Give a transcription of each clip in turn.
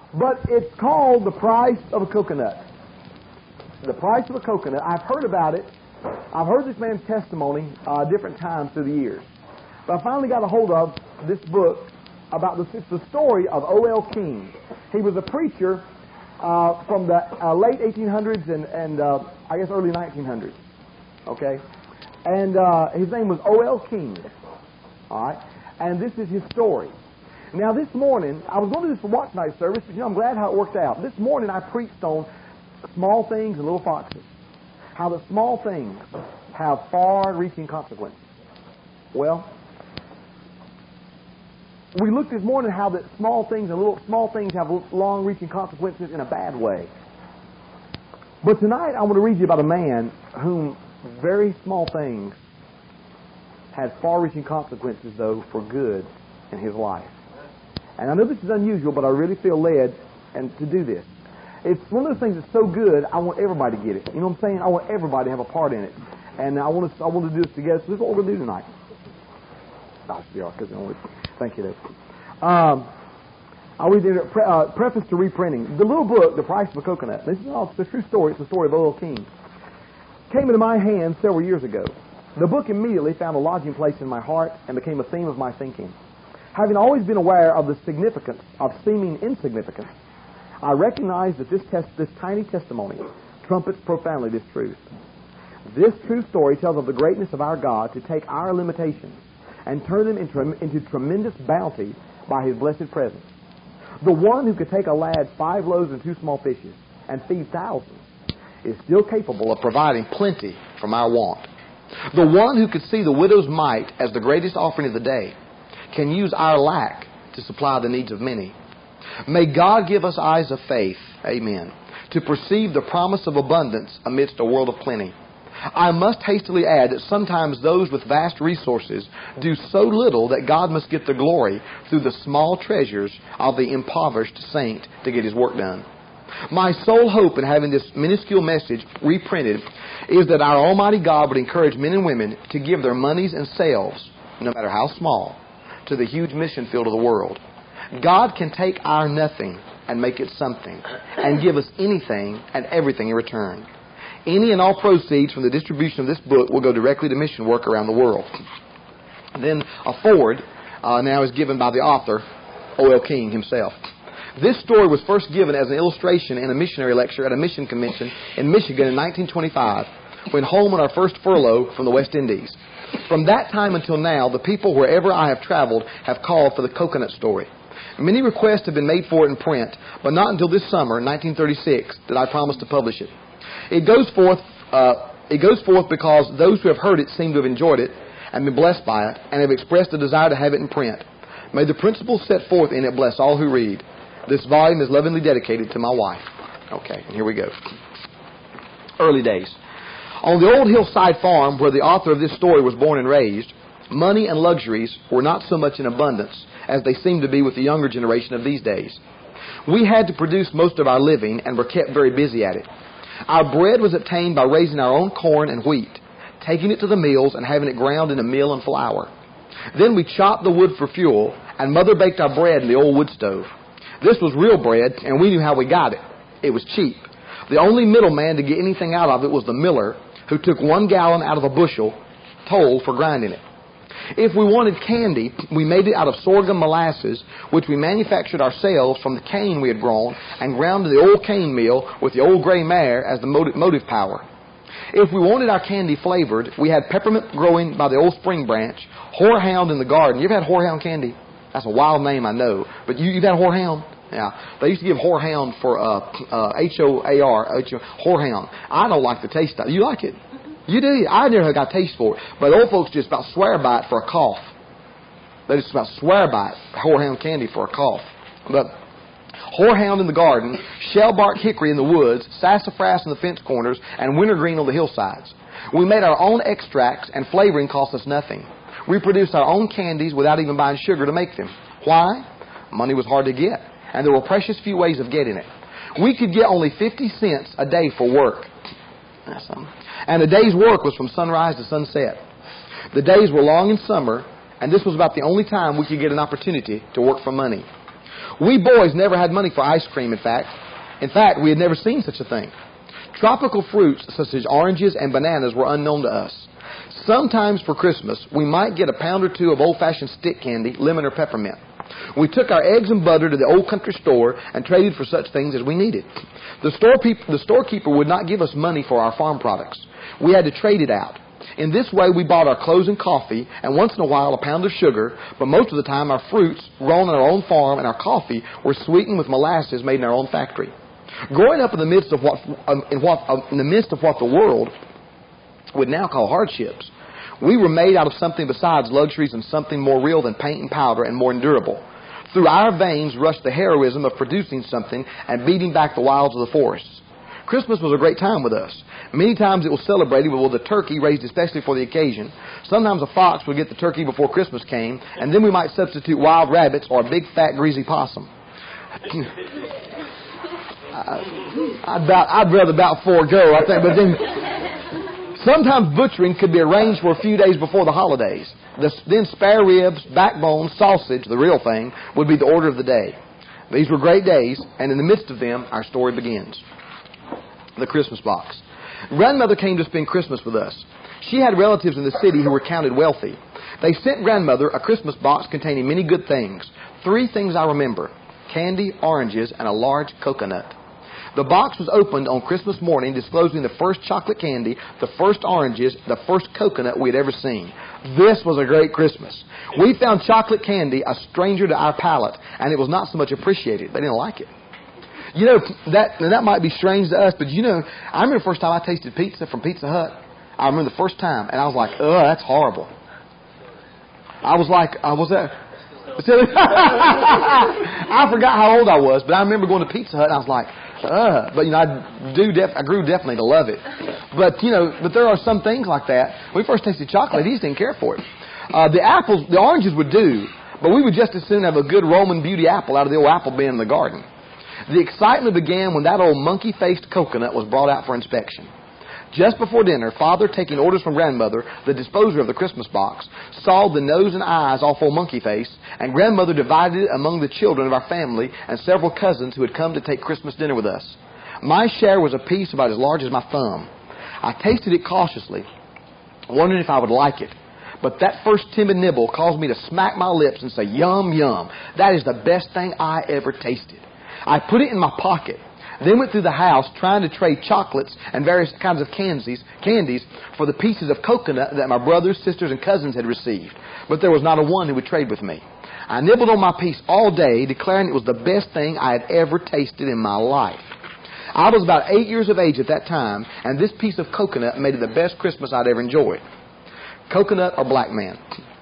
But it's called The Price of a Coconut. The Price of a Coconut. I've heard about it. I've heard this man's testimony different times through the years. But I finally got a hold of this book about it's the story of O.L. King. He was a preacher from the late 1800s and I guess early 1900s. Okay? And his name was O.L. King. All right? And this is his story. Now this morning, I was going to do this for watch night service, but I'm glad how it worked out. This morning I preached on small things and little foxes. How the small things have far-reaching consequences. Well, we looked this morning how that small things have long-reaching consequences in a bad way. But tonight I want to read you about a man whom very small things had far-reaching consequences, though, for good in his life. And I know this is unusual, but I really feel led to do this. It's one of those things that's so good, I want everybody to get it. You know what I'm saying? I want everybody to have a part in it. And I want to do this together. So this is what we're going to do tonight. Thank you, Dave. I'll read the preface to reprinting. The little book, The Price of a Coconut. This is the true story. It's the story of O.L. King. Came into my hands several years ago. The book immediately found a lodging place in my heart and became a theme of my thinking. Having always been aware of the significance of seeming insignificance, I recognize that this tiny testimony trumpets profoundly this truth. This true story tells of the greatness of our God to take our limitations and turn them into tremendous bounty by His blessed presence. The one who could take a lad 5 loaves and 2 small fishes and feed thousands is still capable of providing plenty from our want. The one who could see the widow's mite as the greatest offering of the day can use our lack to supply the needs of many. May God give us eyes of faith, amen, to perceive the promise of abundance amidst a world of plenty. I must hastily add that sometimes those with vast resources do so little that God must get the glory through the small treasures of the impoverished saint to get his work done. My sole hope in having this minuscule message reprinted is that our Almighty God would encourage men and women to give their monies and selves, no matter how small, to the huge mission field of the world. God can take our nothing and make it something, and give us anything and everything in return. Any and all proceeds from the distribution of this book will go directly to mission work around the world. And then a foreword now is given by the author, O.L. King himself. This story was first given as an illustration in a missionary lecture at a mission convention in Michigan in 1925, when home on our first furlough from the West Indies. From that time until now, the people wherever I have traveled have called for the coconut story. Many requests have been made for it in print, but not until this summer, 1936, did I promise to publish it. It goes forth because those who have heard it seem to have enjoyed it and been blessed by it, and have expressed a desire to have it in print. May the principles set forth in it bless all who read. This volume is lovingly dedicated to my wife. Okay, and here we go. Early days. On the old hillside farm where the author of this story was born and raised, money and luxuries were not so much in abundance as they seem to be with the younger generation of these days. We had to produce most of our living and were kept very busy at it. Our bread was obtained by raising our own corn and wheat, taking it to the mills and having it ground into meal and flour. Then we chopped the wood for fuel, and Mother baked our bread in the old wood stove. This was real bread, and we knew how we got it. It was cheap. The only middleman to get anything out of it was the miller, who took 1 gallon out of a bushel, toll for grinding it. If we wanted candy, we made it out of sorghum molasses, which we manufactured ourselves from the cane we had grown and ground to the old cane mill with the old gray mare as the motive power. If we wanted our candy flavored, we had peppermint growing by the old spring branch, horehound in the garden. You ever had horehound candy? That's a wild name, I know. But you've had horehound? Yeah. They used to give horehound for H-O-A-R, horehound. I don't like the taste of it. You like it? You do? I never got a taste for it. But old folks just about swear by it for a cough. They just about swear by it, horehound candy for a cough. But horehound in the garden, shellbark hickory in the woods, sassafras in the fence corners, and wintergreen on the hillsides. We made our own extracts, and flavoring cost us nothing. We produced our own candies without even buying sugar to make them. Why? Money was hard to get, and there were precious few ways of getting it. We could get only 50 cents a day for work. That's something. And a day's work was from sunrise to sunset. The days were long in summer, and this was about the only time we could get an opportunity to work for money. We boys never had money for ice cream, in fact. We had never seen such a thing. Tropical fruits such as oranges and bananas were unknown to us. Sometimes for Christmas, we might get a pound or two of old-fashioned stick candy, lemon or peppermint. We took our eggs and butter to the old country store and traded for such things as we needed. The storekeeper would not give us money for our farm products. We had to trade it out. In this way, we bought our clothes and coffee, and once in a while a pound of sugar, but most of the time our fruits, grown on our own farm, and our coffee were sweetened with molasses made in our own factory. Growing up in the midst of what the world would now call hardships, we were made out of something besides luxuries and something more real than paint and powder and more endurable. Through our veins rushed the heroism of producing something and beating back the wilds of the forests. Christmas was a great time with us. Many times it was celebrated with a turkey raised especially for the occasion. Sometimes a fox would get the turkey before Christmas came, and then we might substitute wild rabbits or a big fat greasy possum. I'd rather about forego, I think, but then sometimes butchering could be arranged for a few days before the holidays. Then spare ribs, backbone, sausage, the real thing, would be the order of the day. These were great days, and in the midst of them, our story begins. The Christmas box. Grandmother came to spend Christmas with us. She had relatives in the city who were counted wealthy. They sent Grandmother a Christmas box containing many good things. 3 things I remember: candy, oranges, and a large coconut. The box was opened on Christmas morning, disclosing the first chocolate candy, the first oranges, the first coconut we had ever seen. This was a great Christmas. We found chocolate candy a stranger to our palate, and it was not so much appreciated. They didn't like it. You know, that might be strange to us, but you know, I remember the first time I tasted pizza from Pizza Hut. I remember the first time, and I was like, ugh, that's horrible. I was like, was that? I forgot how old I was, but I remember going to Pizza Hut, and I was like, ugh. But, you know, I grew definitely to love it. But, you know, there are some things like that. When we first tasted chocolate, he just didn't care for it. The oranges would do, but we would just as soon have a good Roman beauty apple out of the old apple bin in the garden. The excitement began when that old monkey-faced coconut was brought out for inspection. Just before dinner, Father, taking orders from Grandmother, the disposer of the Christmas box, sawed the nose and eyes off old Monkey Face, and Grandmother divided it among the children of our family and several cousins who had come to take Christmas dinner with us. My share was a piece about as large as my thumb. I tasted it cautiously, wondering if I would like it. But that first timid nibble caused me to smack my lips and say, yum, yum. That is the best thing I ever tasted. I put it in my pocket, then went through the house trying to trade chocolates and various kinds of candies for the pieces of coconut that my brothers, sisters, and cousins had received. But there was not a one who would trade with me. I nibbled on my piece all day, declaring it was the best thing I had ever tasted in my life. I was about 8 years of age at that time, and this piece of coconut made it the best Christmas I'd ever enjoyed. Coconut or black man?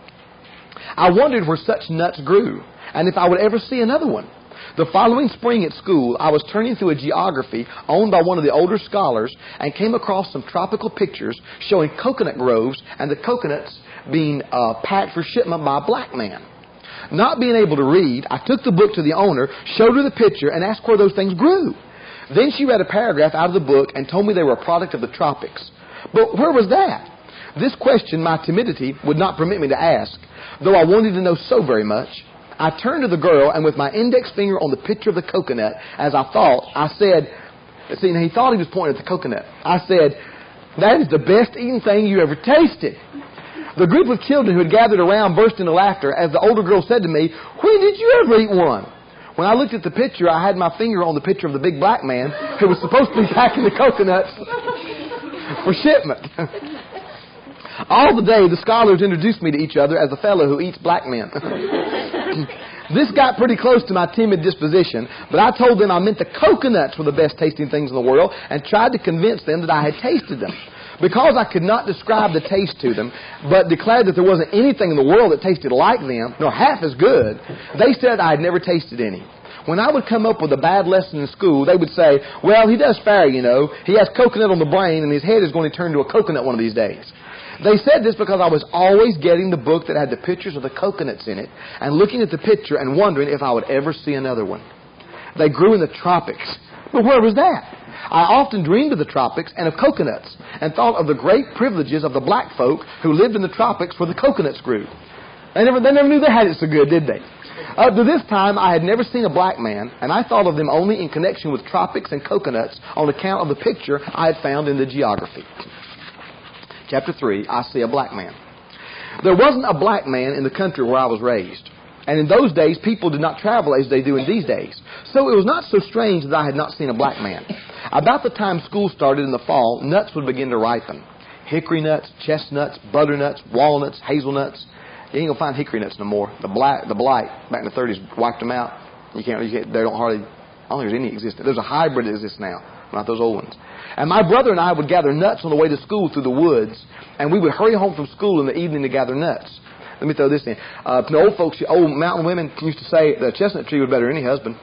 I wondered where such nuts grew, and if I would ever see another one. The following spring at school, I was turning through a geography owned by one of the older scholars and came across some tropical pictures showing coconut groves and the coconuts being packed for shipment by a black man. Not being able to read, I took the book to the owner, showed her the picture, and asked where those things grew. Then she read a paragraph out of the book and told me they were a product of the tropics. But where was that? This question my timidity would not permit me to ask, though I wanted to know so very much. I turned to the girl, and with my index finger on the picture of the coconut, as I said, see, now he thought he was pointing at the coconut. I said, that is the best eating thing you ever tasted. The group of children who had gathered around burst into laughter as the older girl said to me, when did you ever eat one? When I looked at the picture, I had my finger on the picture of the big black man who was supposed to be packing the coconuts for shipment. All the day, the scholars introduced me to each other as the fellow who eats black men. This got pretty close to my timid disposition, but I told them I meant the coconuts were the best tasting things in the world and tried to convince them that I had tasted them. Because I could not describe the taste to them, but declared that there wasn't anything in the world that tasted like them, nor half as good, they said I had never tasted any. When I would come up with a bad lesson in school, they would say, well, he does fair, you know. He has coconut on the brain, and his head is going to turn to a coconut one of these days. They said this because I was always getting the book that had the pictures of the coconuts in it and looking at the picture and wondering if I would ever see another one. They grew in the tropics. But where was that? I often dreamed of the tropics and of coconuts and thought of the great privileges of the black folk who lived in the tropics where the coconuts grew. They never knew they had it so good, did they? Up to this time, I had never seen a black man, and I thought of them only in connection with tropics and coconuts on account of the picture I had found in the geography. Chapter 3, I see a black man. There wasn't a black man in the country where I was raised. And in those days, people did not travel as they do in these days. So it was not so strange that I had not seen a black man. About the time school started in the fall, nuts would begin to ripen. Hickory nuts, chestnuts, butternuts, walnuts, hazelnuts. You ain't gonna find hickory nuts no more. The blight back in the 30s wiped them out. You can't. They don't hardly. I don't think there's any existent. There's a hybrid that exists now, not those old ones. And my brother and I would gather nuts on the way to school through the woods, and we would hurry home from school in the evening to gather nuts. Let me throw this in. The old folks, old mountain women used to say the chestnut tree was better than any husband.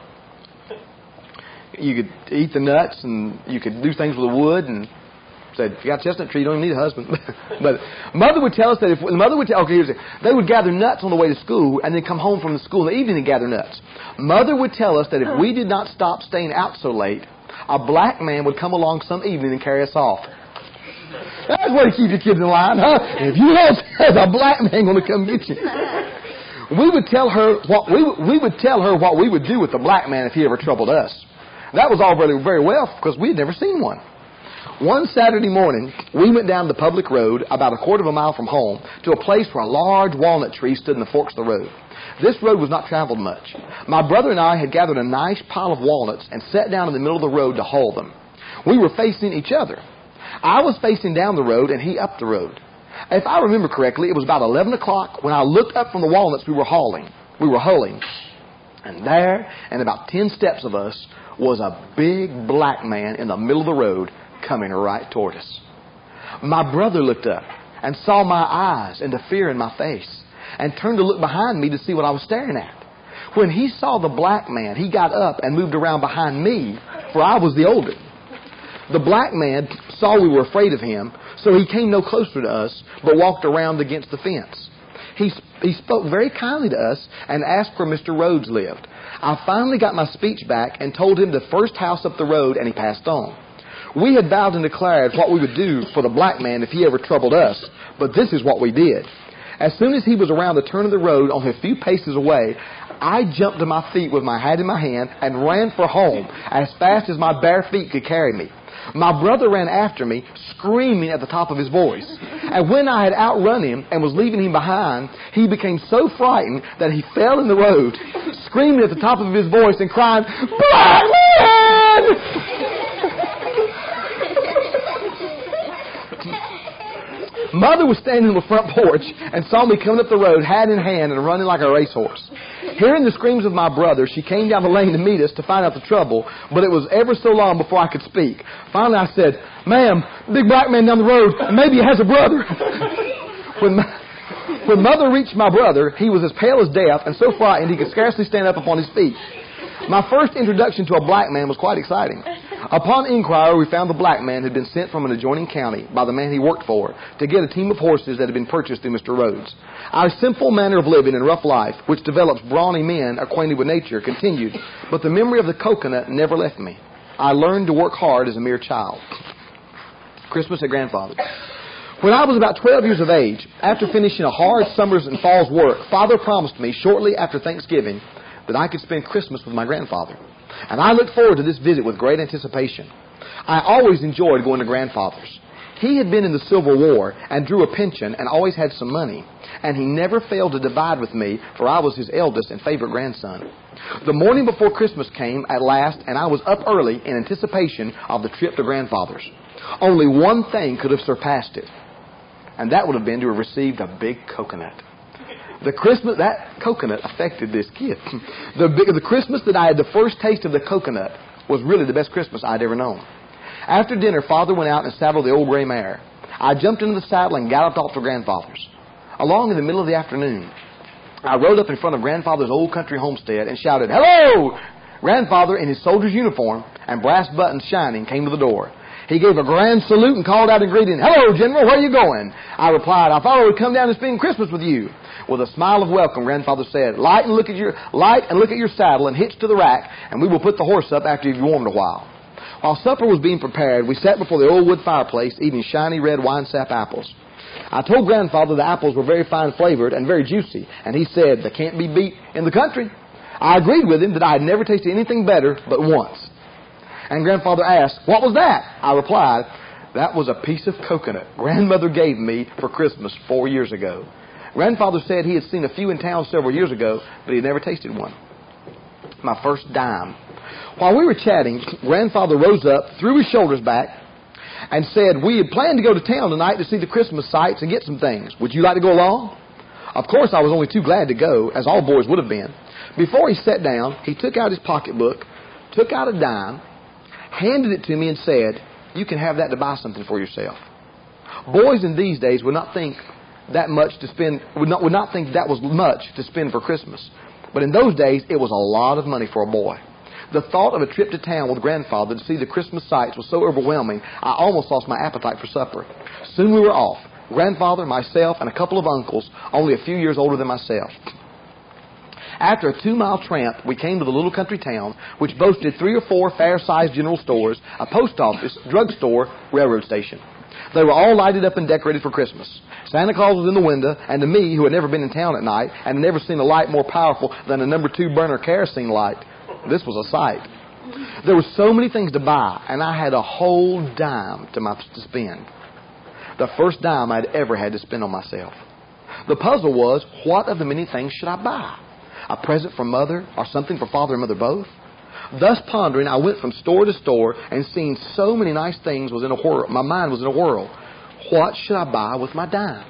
You could eat the nuts, and you could do things with the wood, and said, if you got a chestnut tree, you don't even need a husband. But Mother would tell us that they would gather nuts on the way to school and then come home from the school in the evening and gather nuts. Mother would tell us that if we did not stop staying out so late, a black man would come along some evening and carry us off. That's what to keep your kids in line, huh? If you don't, there's a black man going to come get you. We would tell her what we would do with the black man if he ever troubled us. That was all very, very well because we had never seen one. One Saturday morning, we went down the public road about a quarter of a mile from home to a place where a large walnut tree stood in the forks of the road. This road was not traveled much. My brother and I had gathered a nice pile of walnuts and sat down in the middle of the road to hull them. We were facing each other. I was facing down the road and he up the road. If I remember correctly, it was about 11 o'clock when I looked up from the walnuts we were hulling. And there, and about 10 steps of us, was a big black man in the middle of the road coming right toward us. My brother looked up and saw my eyes and the fear in my face and turned to look behind me to see what I was staring at. When he saw the black man, he got up and moved around behind me, for I was the older. The black man saw we were afraid of him, so he came no closer to us, but walked around against the fence. He spoke very kindly to us and asked where Mr. Rhodes lived. I finally got my speech back and told him the first house up the road, and he passed on. We had vowed and declared what we would do for the black man if he ever troubled us, but this is what we did. As soon as he was around the turn of the road, only a few paces away, I jumped to my feet with my hat in my hand and ran for home as fast as my bare feet could carry me. My brother ran after me, screaming at the top of his voice. And when I had outrun him and was leaving him behind, he became so frightened that he fell in the road, screaming at the top of his voice and crying, "Black man!" Mother was standing on the front porch and saw me coming up the road, hat in hand, and running like a racehorse. Hearing the screams of my brother, she came down the lane to meet us to find out the trouble, but it was ever so long before I could speak. Finally, I said, "Ma'am, big black man down the road, maybe he has a brother." When Mother reached my brother, he was as pale as death and so frightened he could scarcely stand up upon his feet. My first introduction to a black man was quite exciting. Upon inquiry, we found the black man had been sent from an adjoining county by the man he worked for to get a team of horses that had been purchased through Mr. Rhodes. Our simple manner of living and rough life, which develops brawny men acquainted with nature, continued, but the memory of the coconut never left me. I learned to work hard as a mere child. Christmas at Grandfather's. When I was about 12 years of age, after finishing a hard summer's and fall's work, Father promised me shortly after Thanksgiving that I could spend Christmas with my grandfather. And I looked forward to this visit with great anticipation. I always enjoyed going to Grandfather's. He had been in the Civil War and drew a pension and always had some money. And he never failed to divide with me, for I was his eldest and favorite grandson. The morning before Christmas came at last, and I was up early in anticipation of the trip to Grandfather's. Only one thing could have surpassed it, and that would have been to have received a big coconut. That coconut affected this kid. The Christmas that I had the first taste of the coconut was really the best Christmas I'd ever known. After dinner, Father went out and saddled the old gray mare. I jumped into the saddle and galloped off to Grandfather's. Along in the middle of the afternoon, I rode up in front of Grandfather's old country homestead and shouted, "Hello!" Grandfather, in his soldier's uniform and brass buttons shining, came to the door. He gave a grand salute and called out in greeting, "Hello, General, where are you going?" I replied, "I thought I would come down and spend Christmas with you." With a smile of welcome, Grandfather said, Light and look at your saddle and hitch to the rack, and we will put the horse up after you've warmed a while." While supper was being prepared, we sat before the old wood fireplace eating shiny red wine sap apples. I told Grandfather the apples were very fine flavored and very juicy, and he said they can't be beat in the country. I agreed with him that I had never tasted anything better but once. And Grandfather asked, "What was that?" I replied, "That was a piece of coconut Grandmother gave me for Christmas 4 years ago." Grandfather said he had seen a few in town several years ago, but he had never tasted one. My first dime. While we were chatting, Grandfather rose up, threw his shoulders back, and said, "We had planned to go to town tonight to see the Christmas sights and get some things. Would you like to go along?" Of course, I was only too glad to go, as all boys would have been. Before he sat down, he took out his pocketbook, took out a dime, handed it to me, and said, "You can have that to buy something for yourself." Boys in these days would not think that much to spend, would not think that was much to spend for Christmas. But in those days, it was a lot of money for a boy. The thought of a trip to town with Grandfather to see the Christmas sights was so overwhelming, I almost lost my appetite for supper. Soon we were off. Grandfather, myself, and a couple of uncles, only a few years older than myself. After a 2-mile tramp, we came to the little country town, which boasted 3 or 4 fair-sized general stores, a post office, drugstore, railroad station. They were all lighted up and decorated for Christmas. Santa Claus was in the window, and to me, who had never been in town at night and had never seen a light more powerful than a No. 2 burner kerosene light, this was a sight. There were so many things to buy, and I had a whole dime to spend. The first dime I'd ever had to spend on myself. The puzzle was, what of the many things should I buy? A present for Mother, or something for Father and Mother both? Thus pondering, I went from store to store, and seeing so many nice things was in a whirl. My mind was in a whirl. What should I buy with my dime?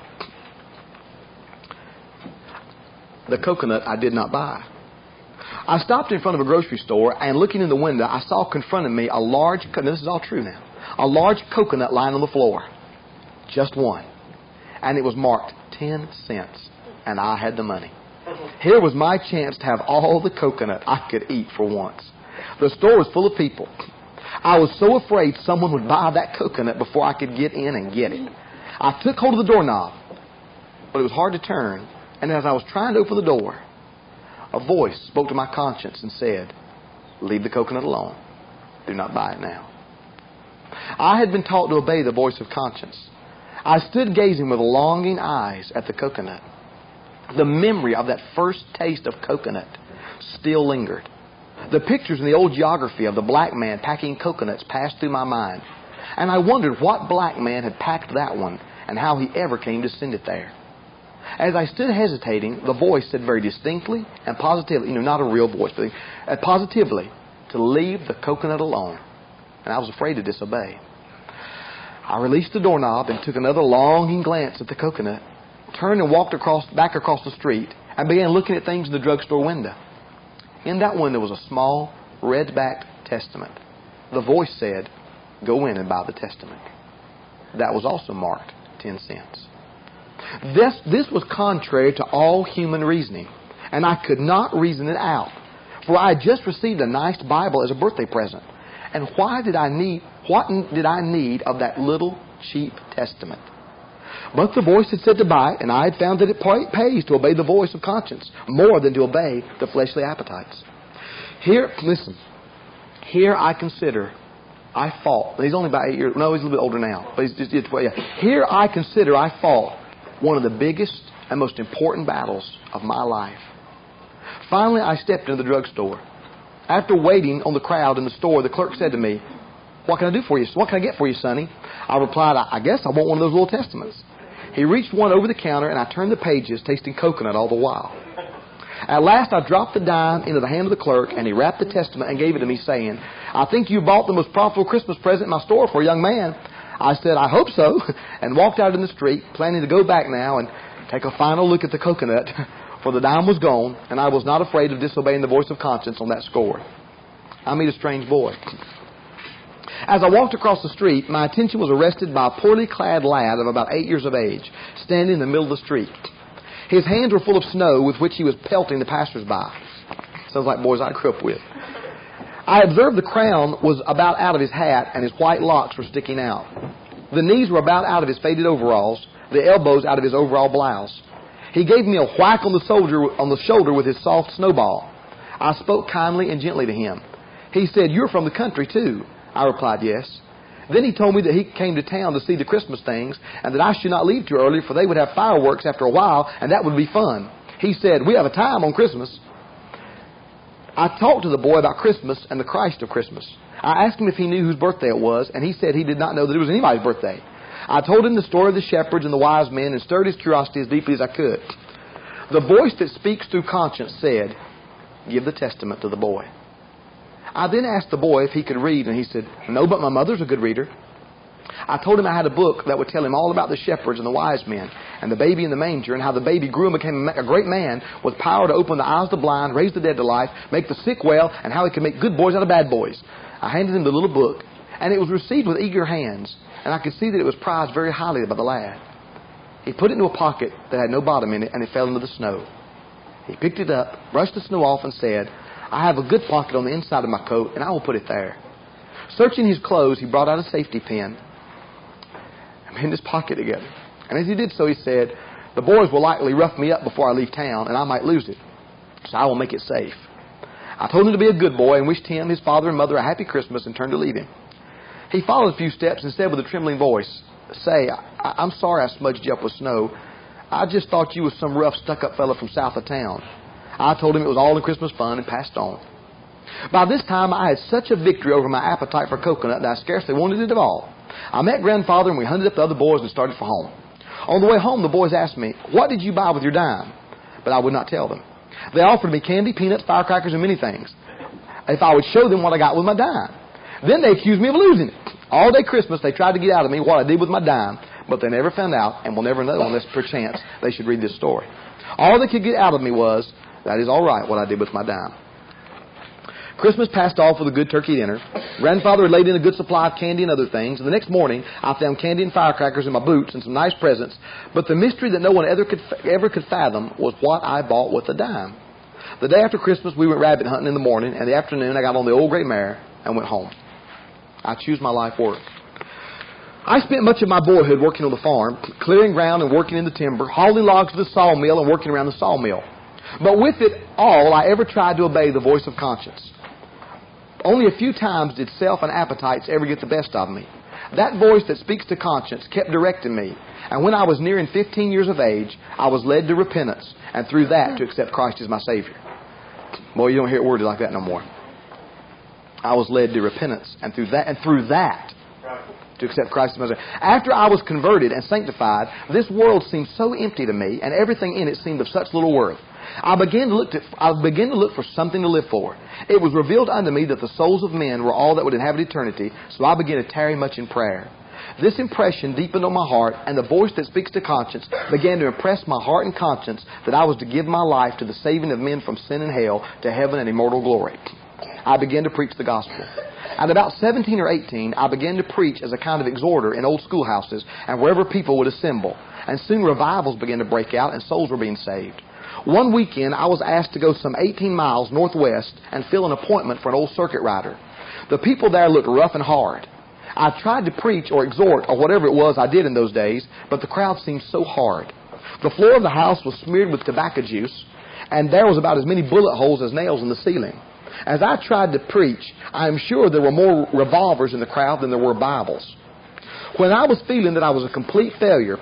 The coconut I did not buy. I stopped in front of a grocery store, and looking in the window, I saw confronting me a large, this is all true now, a large coconut lying on the floor. Just one. And it was marked 10 cents, and I had the money. Here was my chance to have all the coconut I could eat for once. The store was full of people. I was so afraid someone would buy that coconut before I could get in and get it. I took hold of the doorknob, but it was hard to turn, and as I was trying to open the door, a voice spoke to my conscience and said, "Leave the coconut alone. Do not buy it now." I had been taught to obey the voice of conscience. I stood gazing with longing eyes at the coconut. The memory of that first taste of coconut still lingered. The pictures in the old geography of the black man packing coconuts passed through my mind, and I wondered what black man had packed that one and how he ever came to send it there. As I stood hesitating, the voice said very distinctly and positively, not a real voice, but positively, to leave the coconut alone. And I was afraid to disobey. I released the doorknob and took another longing glance at the coconut, turned and walked back across the street, and began looking at things in the drugstore window. In that window was a small, red-backed Testament. The voice said, "Go in and buy the Testament." That was also marked 10 cents. This was contrary to all human reasoning, and I could not reason it out, for I had just received a nice Bible as a birthday present. And what did I need of that little cheap Testament? But the voice had said to buy it, and I had found that it pays to obey the voice of conscience more than to obey the fleshly appetites. Here I consider I fought. He's only about 8 years. No, he's a little bit older now. But he's 12. Yeah. Here I consider I fought one of the biggest and most important battles of my life. Finally, I stepped into the drugstore. After waiting on the crowd in the store, the clerk said to me, "What can I do for you? What can I get for you, Sonny?" I replied, I guess I want one of those little Testaments." He reached one over the counter, and I turned the pages, tasting coconut all the while. At last, I dropped the dime into the hand of the clerk, and he wrapped the Testament and gave it to me, saying, "I think you bought the most profitable Christmas present in my store for a young man." I said, "I hope so," and walked out in the street, planning to go back now and take a final look at the coconut, for the dime was gone, and I was not afraid of disobeying the voice of conscience on that score. I meet a strange boy. As I walked across the street, my attention was arrested by a poorly clad lad of about 8 years of age, standing in the middle of the street. His hands were full of snow with which he was pelting the passers-by. Sounds like boys I grew up with. I observed the crown was about out of his hat, and his white locks were sticking out. The knees were about out of his faded overalls, the elbows out of his overall blouse. He gave me a whack on the shoulder with his soft snowball. I spoke kindly and gently to him. He said, "You're from the country, too." I replied, "Yes." Then he told me that he came to town to see the Christmas things and that I should not leave too early, for they would have fireworks after a while, and that would be fun. He said, we have a time on Christmas. I talked to the boy about Christmas and the Christ of Christmas. I asked him if he knew whose birthday it was, and he said he did not know that it was anybody's birthday. I told him the story of the shepherds and the wise men and stirred his curiosity as deeply as I could. The voice that speaks through conscience said, give the testament to the boy. I then asked the boy if he could read, and he said, no, but my mother's a good reader. I told him I had a book that would tell him all about the shepherds and the wise men and the baby in the manger and how the baby grew and became a great man with power to open the eyes of the blind, raise the dead to life, make the sick well, and how he could make good boys out of bad boys. I handed him the little book, and it was received with eager hands, and I could see that it was prized very highly by the lad. He put it into a pocket that had no bottom in it, and it fell into the snow. He picked it up, brushed the snow off, and said, I have a good pocket on the inside of my coat, and I will put it there. Searching his clothes, he brought out a safety pin and pinned his pocket together. And as he did so, he said, the boys will likely rough me up before I leave town, and I might lose it. So I will make it safe. I told him to be a good boy and wished him, his father, and mother a happy Christmas and turned to leave him. He followed a few steps and said with a trembling voice, say, I'm sorry I smudged you up with snow. I just thought you was some rough, stuck-up fellow from south of town. I told him it was all in Christmas fun and passed on. By this time, I had such a victory over my appetite for coconut that I scarcely wanted it at all. I met Grandfather and we hunted up the other boys and started for home. On the way home, the boys asked me, what did you buy with your dime? But I would not tell them. They offered me candy, peanuts, firecrackers, and many things if I would show them what I got with my dime. Then they accused me of losing it. All day Christmas, they tried to get out of me what I did with my dime, but they never found out and will never know unless perchance they should read this story. All they could get out of me was, that is all right, what I did with my dime. Christmas passed off with a good turkey dinner. Grandfather had laid in a good supply of candy and other things, and the next morning I found candy and firecrackers in my boots and some nice presents, but the mystery that no one ever could fathom was what I bought with the dime. The day after Christmas, we went rabbit hunting in the morning, and the afternoon I got on the old gray mare and went home. I choose my life work. I spent much of my boyhood working on the farm, clearing ground and working in the timber, hauling logs to the sawmill and working around the sawmill. But with it all, I ever tried to obey the voice of conscience. Only a few times did self and appetites ever get the best of me. That voice that speaks to conscience kept directing me, and when I was nearing 15 years of age, I was led to repentance, and through that to accept Christ as my Savior. Boy, you don't hear it worded like that no more. I was led to repentance, and through that to accept Christ as my Savior. After I was converted and sanctified, this world seemed so empty to me, and everything in it seemed of such little worth. I began to look for something to live for. It was revealed unto me that the souls of men were all that would inhabit eternity, so I began to tarry much in prayer. This impression deepened on my heart, and the voice that speaks to conscience began to impress my heart and conscience that I was to give my life to the saving of men from sin and hell to heaven and immortal glory. I began to preach the gospel. At about 17 or 18, I began to preach as a kind of exhorter in old schoolhouses and wherever people would assemble. And soon revivals began to break out and souls were being saved. One weekend, I was asked to go some 18 miles northwest and fill an appointment for an old circuit rider. The people there looked rough and hard. I tried to preach or exhort or whatever it was I did in those days, but the crowd seemed so hard. The floor of the house was smeared with tobacco juice, and there was about as many bullet holes as nails in the ceiling. As I tried to preach, I am sure there were more revolvers in the crowd than there were Bibles. When I was feeling that I was a complete failure,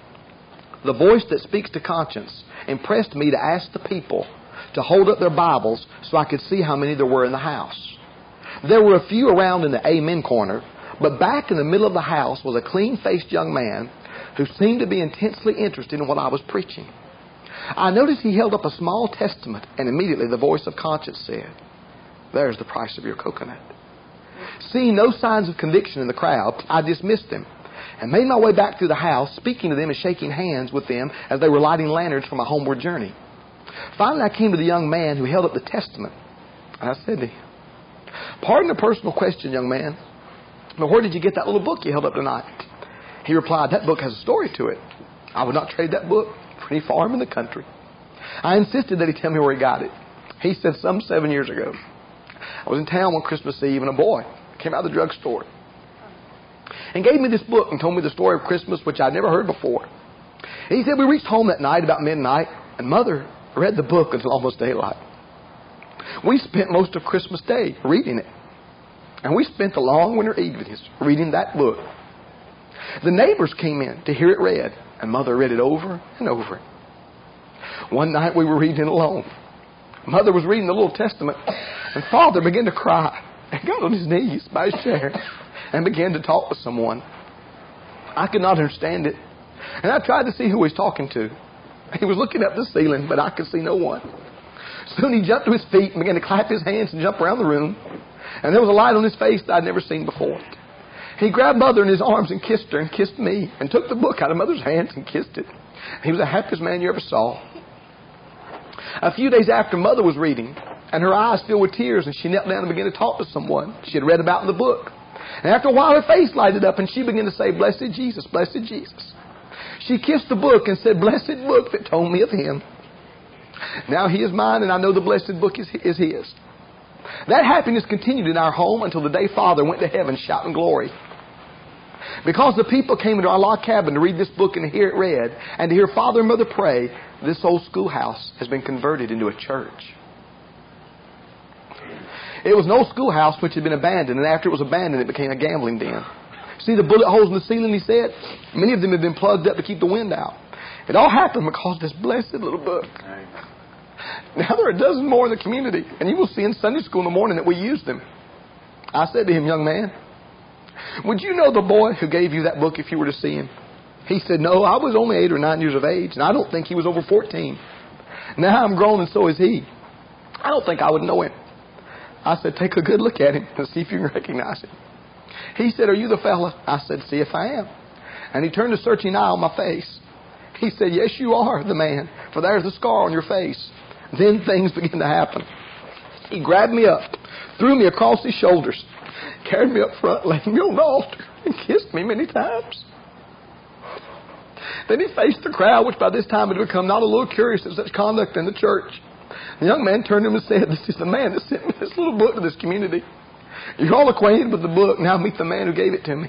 the voice that speaks to conscience impressed me to ask the people to hold up their Bibles so I could see how many there were in the house. There were a few around in the Amen corner, but back in the middle of the house was a clean-faced young man who seemed to be intensely interested in what I was preaching. I noticed he held up a small testament, and immediately the voice of conscience said, "There's the price of your coconut." Seeing no signs of conviction in the crowd, I dismissed them and made my way back through the house, speaking to them and shaking hands with them as they were lighting lanterns for my homeward journey. Finally, I came to the young man who held up the testament, and I said to him, "Pardon a personal question, young man, but where did you get that little book you held up tonight?" He replied, "That book has a story to it. I would not trade that book for any farm in the country." I insisted that he tell me where he got it. He said, "Some 7 years ago, I was in town on Christmas Eve, and a boy came out of the drugstore and gave me this book and told me the story of Christmas, which I'd never heard before. And he said we reached home that night about midnight, and Mother read the book until almost daylight. We spent most of Christmas Day reading it. And we spent the long winter evenings reading that book. The neighbors came in to hear it read, and Mother read it over and over. One night we were reading it alone. Mother was reading the little testament, and Father began to cry and got on his knees by his chair and began to talk with someone. I could not understand it, and I tried to see who he was talking to. He was looking up the ceiling, but I could see no one. Soon he jumped to his feet and began to clap his hands and jump around the room, and there was a light on his face that I'd never seen before. He grabbed Mother in his arms and kissed her and kissed me and took the book out of Mother's hands and kissed it. He was the happiest man you ever saw. A few days after, Mother was reading, and her eyes filled with tears, and she knelt down and began to talk to someone she had read about in the book. And after a while, her face lighted up, and she began to say, "Blessed Jesus, blessed Jesus." She kissed the book and said, "Blessed book that told me of Him. Now He is mine, and I know the blessed book is His." That happiness continued in our home until the day Father went to heaven shouting glory. Because the people came into our log cabin to read this book and to hear it read, and to hear Father and Mother pray, this old schoolhouse has been converted into a church. It was an old schoolhouse which had been abandoned, and after it was abandoned, it became a gambling den. See the bullet holes in the ceiling, he said? Many of them had been plugged up to keep the wind out. It all happened because of this blessed little book. Now there are a dozen more in the community, and you will see in Sunday school in the morning that we use them. I said to him, "Young man, would you know the boy who gave you that book if you were to see him?" He said, "No, I was only 8 or 9 years of age, and I don't think he was over 14. Now I'm grown and so is he. I don't think I would know him." I said, "Take a good look at him and see if you can recognize him." He said, "Are you the fella?" I said, "See if I am." And he turned a searching eye on my face. He said, "Yes, you are the man, for there's the scar on your face." Then things began to happen. He grabbed me up, threw me across his shoulders, carried me up front, laid me on the altar, and kissed me many times. Then he faced the crowd, which by this time had become not a little curious at such conduct in the church. The young man turned to him and said, "This is the man that sent me this little book to this community. You're all acquainted with the book. Now meet the man who gave it to me."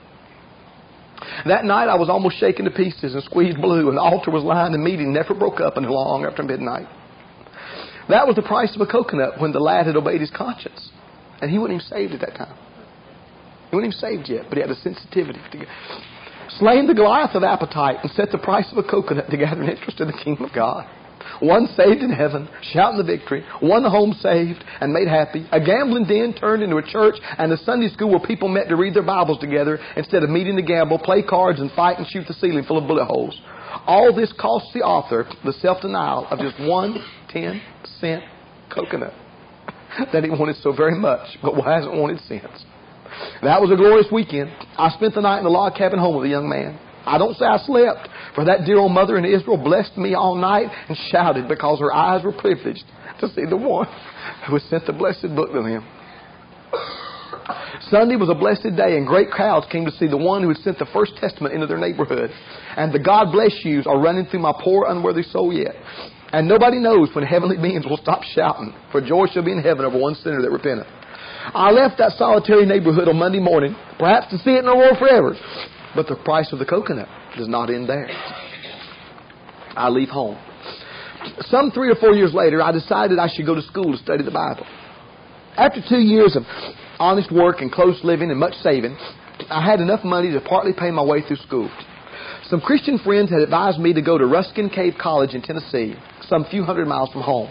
That night I was almost shaken to pieces and squeezed blue, and the altar was lined, and meeting never broke up until long after midnight. That was the price of a coconut when the lad had obeyed his conscience. And he wasn't even saved at that time. He wasn't even saved yet, but he had a sensitivity to slain the Goliath of appetite and set the price of a coconut to gather an interest in the kingdom of God. One saved in heaven, shouting the victory. One home saved and made happy. A gambling den turned into a church, and a Sunday school where people met to read their Bibles together instead of meeting to gamble, play cards, and fight and shoot the ceiling full of bullet holes. All this cost the author the self-denial of just 1 10-cent coconut that he wanted so very much, but hasn't wanted since. That was a glorious weekend. I spent the night in the log cabin home with a young man. I don't say I slept, for that dear old mother in Israel blessed me all night and shouted because her eyes were privileged to see the one who had sent the blessed book to them. Sunday was a blessed day, and great crowds came to see the one who had sent the first testament into their neighborhood. And the God bless yous are running through my poor unworthy soul yet. And nobody knows when heavenly beings will stop shouting, for joy shall be in heaven over one sinner that repenteth. I left that solitary neighborhood on Monday morning, perhaps to see it no more forever. But the price of the coconut does not end there. I leave home. Some 3 or 4 years later, I decided I should go to school to study the Bible. After 2 years of honest work and close living and much saving, I had enough money to partly pay my way through school. Some Christian friends had advised me to go to Ruskin Cave College in Tennessee, some few hundred miles from home.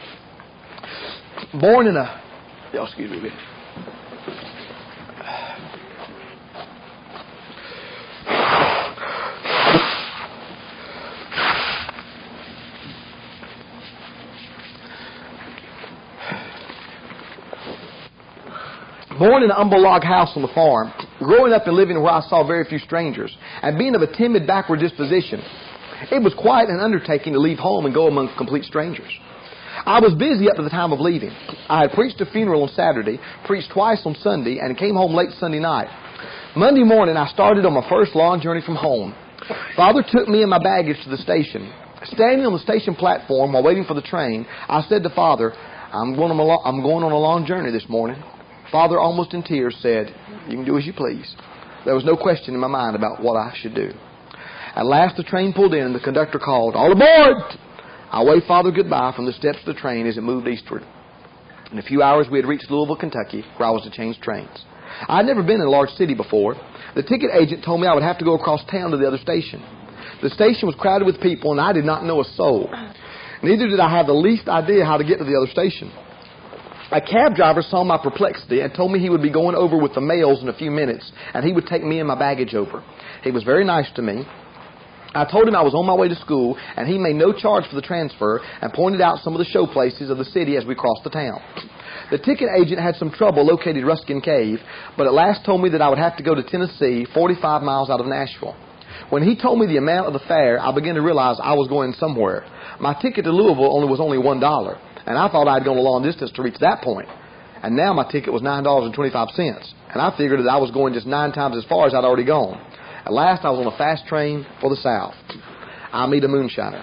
Born in a... excuse me a bit. Born in an humble log house on the farm, growing up and living where I saw very few strangers, and being of a timid, backward disposition, it was quite an undertaking to leave home and go among complete strangers. I was busy up to the time of leaving. I had preached a funeral on Saturday, preached twice on Sunday, and came home late Sunday night. Monday morning, I started on my first long journey from home. Father took me and my baggage to the station. Standing on the station platform while waiting for the train, I said to Father, I'm going on a long journey this morning." Father, almost in tears, said, "You can do as you please." There was no question in my mind about what I should do. At last the train pulled in and the conductor called, "All aboard!" I waved Father goodbye from the steps of the train as it moved eastward. In a few hours, we had reached Louisville, Kentucky, where I was to change trains. I had never been in a large city before. The ticket agent told me I would have to go across town to the other station. The station was crowded with people, and I did not know a soul. Neither did I have the least idea how to get to the other station. A cab driver saw my perplexity and told me he would be going over with the mails in a few minutes, and he would take me and my baggage over. He was very nice to me. I told him I was on my way to school, and he made no charge for the transfer and pointed out some of the show places of the city as we crossed the town. The ticket agent had some trouble locating Ruskin Cave, but at last told me that I would have to go to Tennessee, 45 miles out of Nashville. When he told me the amount of the fare, I began to realize I was going somewhere. My ticket to Louisville was only $1, and I thought I'd gone a long distance to reach that point. And now my ticket was $9.25, and I figured that I was going just 9 times as far as I'd already gone. At last, I was on a fast train for the South. I meet a moonshiner.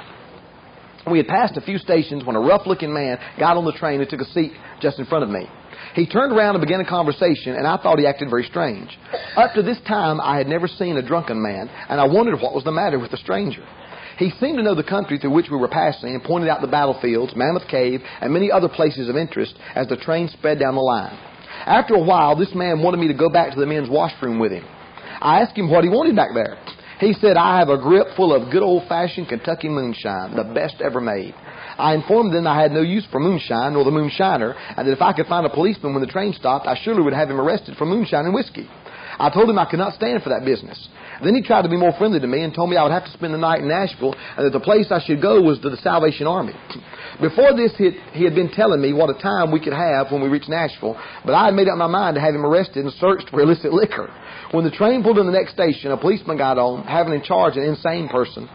We had passed a few stations when a rough-looking man got on the train and took a seat just in front of me. He turned around and began a conversation, and I thought he acted very strange. Up to this time, I had never seen a drunken man, and I wondered what was the matter with the stranger. He seemed to know the country through which we were passing and pointed out the battlefields, Mammoth Cave, and many other places of interest as the train sped down the line. After a while, this man wanted me to go back to the men's washroom with him. I asked him what he wanted back there. He said, I have a grip full of good old-fashioned Kentucky moonshine, the best ever made. I informed them I had no use for moonshine nor the moonshiner, and that if I could find a policeman when the train stopped, I surely would have him arrested for moonshine and whiskey. I told him I could not stand for that business. Then he tried to be more friendly to me and told me I would have to spend the night in Nashville and that the place I should go was to the Salvation Army. Before this, he had been telling me what a time we could have when we reached Nashville, but I had made up my mind to have him arrested and searched for illicit liquor. When the train pulled in the next station, a policeman got on, having in charge an insane person.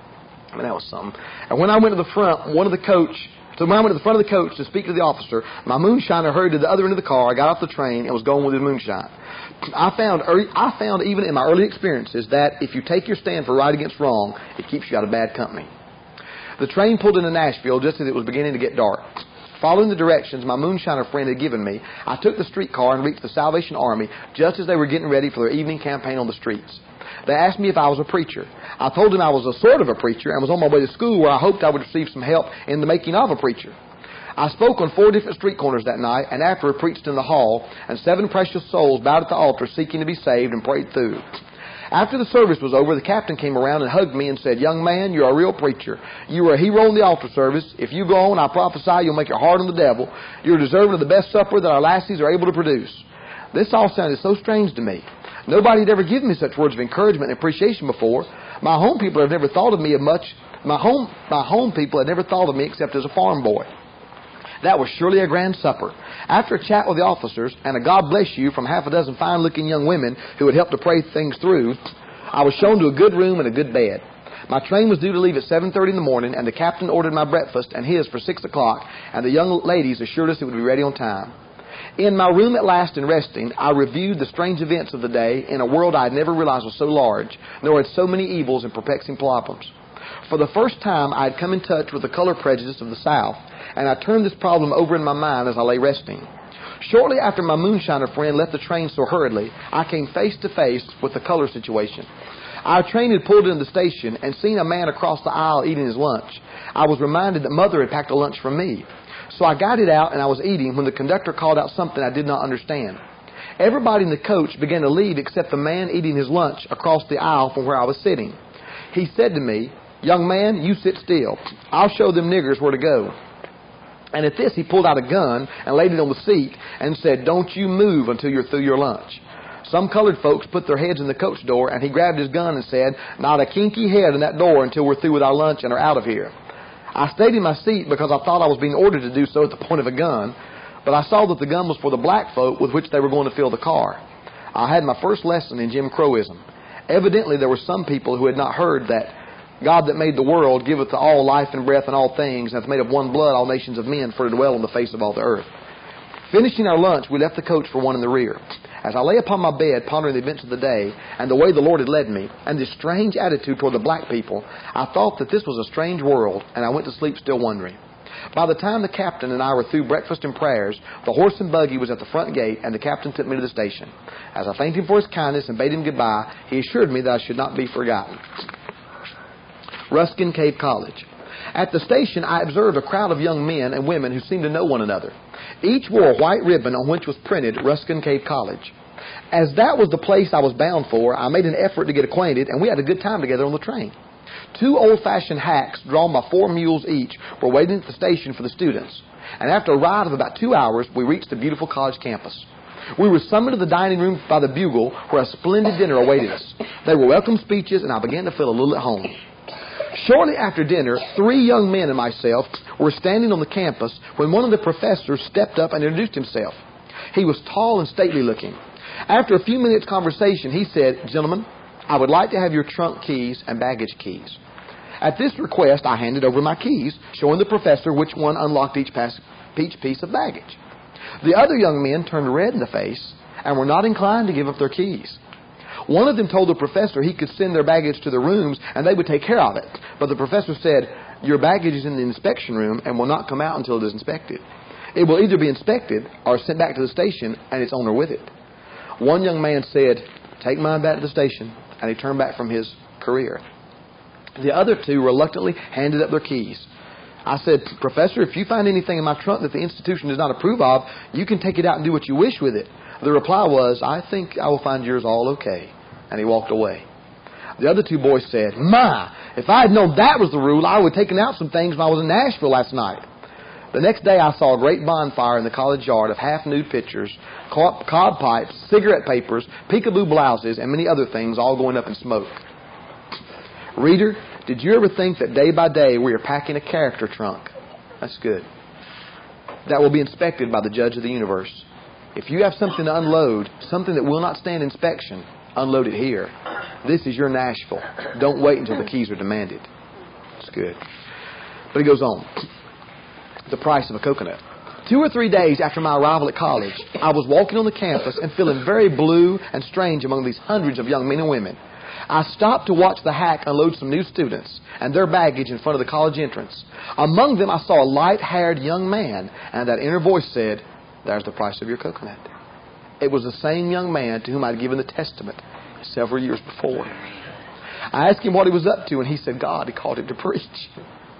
I mean, that was something. And when I went to the front, when I went to the front of the coach to speak to the officer, my moonshiner hurried to the other end of the car. I got off the train and was going with his moonshine. I found even in my early experiences that if you take your stand for right against wrong, it keeps you out of bad company. The train pulled into Nashville just as it was beginning to get dark. Following the directions my moonshiner friend had given me, I took the streetcar and reached the Salvation Army just as they were getting ready for their evening campaign on the streets. They asked me if I was a preacher. I told them I was a sort of a preacher and was on my way to school where I hoped I would receive some help in the making of a preacher. I spoke on 4 different street corners that night, and after I preached in the hall, and 7 precious souls bowed at the altar seeking to be saved and prayed through. After the service was over, the captain came around and hugged me and said, "Young man, you're a real preacher. You were a hero in the altar service. If you go on, I prophesy you'll make your heart on the devil. You're deserving of the best supper that our lassies are able to produce." This all sounded so strange to me. Nobody had ever given me such words of encouragement and appreciation before. My home people had never thought of me of much. My home people had never thought of me except as a farm boy. That was surely a grand supper. After a chat with the officers and a God bless you from half a dozen fine-looking young women who had helped to pray things through, I was shown to a good room and a good bed. My train was due to leave at 7:30 in the morning, and the captain ordered my breakfast and his for 6 o'clock, and the young ladies assured us it would be ready on time. In my room at last and resting, I reviewed the strange events of the day in a world I had never realized was so large, nor had so many evils and perplexing problems. For the first time, I had come in touch with the color prejudice of the South, and I turned this problem over in my mind as I lay resting. Shortly after my moonshiner friend left the train so hurriedly, I came face to face with the color situation. Our train had pulled into the station and seen a man across the aisle eating his lunch. I was reminded that Mother had packed a lunch for me. So I got it out and I was eating when the conductor called out something I did not understand. Everybody in the coach began to leave except the man eating his lunch across the aisle from where I was sitting. He said to me, "Young man, you sit still. I'll show them niggers where to go." And at this, he pulled out a gun and laid it on the seat and said, "Don't you move until you're through your lunch." Some colored folks put their heads in the coach door, and he grabbed his gun and said, "Not a kinky head in that door until we're through with our lunch and are out of here." I stayed in my seat because I thought I was being ordered to do so at the point of a gun, but I saw that the gun was for the black folk with which they were going to fill the car. I had my first lesson in Jim Crowism. Evidently, there were some people who had not heard that God that made the world giveth to all life and breath and all things, and hath made of one blood all nations of men for to dwell on the face of all the earth. Finishing our lunch, we left the coach for one in the rear. As I lay upon my bed pondering the events of the day and the way the Lord had led me and this strange attitude toward the black people, I thought that this was a strange world, and I went to sleep still wondering. By the time the captain and I were through breakfast and prayers, the horse and buggy was at the front gate, and the captain took me to the station. As I thanked him for his kindness and bade him goodbye, he assured me that I should not be forgotten. Ruskin Cave College. At the station, I observed a crowd of young men and women who seemed to know one another. Each wore a white ribbon on which was printed Ruskin Cave College. As that was the place I was bound for, I made an effort to get acquainted, and we had a good time together on the train. 2 old-fashioned hacks, drawn by 4 mules each, were waiting at the station for the students. And after a ride of about 2 hours, we reached the beautiful college campus. We were summoned to the dining room by the bugle, where a splendid dinner awaited us. They were welcome speeches, and I began to feel a little at home. Shortly after dinner, 3 young men and myself were standing on the campus when one of the professors stepped up and introduced himself. He was tall and stately looking. After a few minutes' conversation, he said, "Gentlemen, I would like to have your trunk keys and baggage keys." At this request, I handed over my keys, showing the professor which one unlocked each piece of baggage. The other young men turned red in the face and were not inclined to give up their keys. One of them told the professor he could send their baggage to their rooms and they would take care of it. But the professor said, "Your baggage is in the inspection room and will not come out until it is inspected. It will either be inspected or sent back to the station and its owner with it." One young man said, "Take mine back to the station," and he turned back from his career. The other 2 reluctantly handed up their keys. I said, "Professor, if you find anything in my trunk that the institution does not approve of, you can take it out and do what you wish with it." The reply was, "I think I will find yours all okay." And he walked away. The other 2 boys said, "My, if I had known that was the rule, I would have taken out some things when I was in Nashville last night." The next day I saw a great bonfire in the college yard of half-nude pictures, cob pipes, cigarette papers, peekaboo blouses, and many other things all going up in smoke. Reader, did you ever think that day by day we are packing a character trunk? That's good. That will be inspected by the judge of the universe. If you have something to unload, something that will not stand inspection, unload it here. This is your Nashville. Don't wait until the keys are demanded. It's good. But he goes on. The price of a coconut. 2 or 3 days after my arrival at college, I was walking on the campus and feeling very blue and strange among these hundreds of young men and women. I stopped to watch the hack unload some new students and their baggage in front of the college entrance. Among them, I saw a light-haired young man, and that inner voice said, "There's the price of your coconut." It was the same young man to whom I'd given the testament several years before. I asked him what he was up to, and he said God had called him to preach.